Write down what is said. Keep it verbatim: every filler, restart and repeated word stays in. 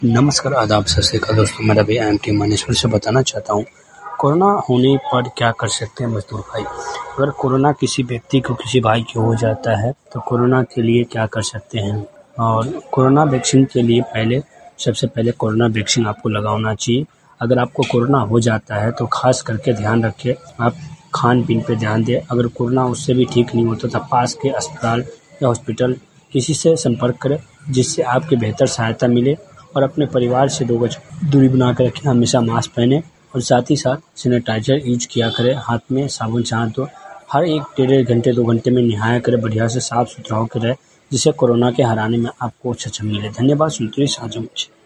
नमस्कार, आदाब, सत श्री अकाल दोस्तों। मैं Ravi I M T Maneshwar से बताना चाहता हूँ, कोरोना होने पर क्या कर सकते हैं मज़दूर भाई। अगर कोरोना किसी व्यक्ति को, किसी भाई को हो जाता है तो कोरोना के लिए क्या कर सकते हैं। और कोरोना वैक्सीन के लिए पहले सबसे पहले कोरोना वैक्सीन आपको लगाना चाहिए। अगर आपको कोरोना हो जाता है तो ख़ास करके ध्यान रखें, आप खान-पीन पे ध्यान दें। अगर कोरोना उससे भी ठीक नहीं होता तो पास के अस्पताल या हॉस्पिटल किसी से संपर्क करें, जिससे आपकी बेहतर सहायता मिले। और अपने परिवार से दो गज दूरी बना कर रखें, हमेशा मास्क पहने और साथ ही साथ सैनिटाइज़र यूज किया करें। हाथ में साबुन से हाथ धो, हर एक डेढ़ घंटे दो घंटे में नहाया करें, बढ़िया से साफ़ सुथरा होकर रहे, जिससे कोरोना के हराने में आपको सक्षम मिले। धन्यवाद। सुनते रहिए साझा मंच।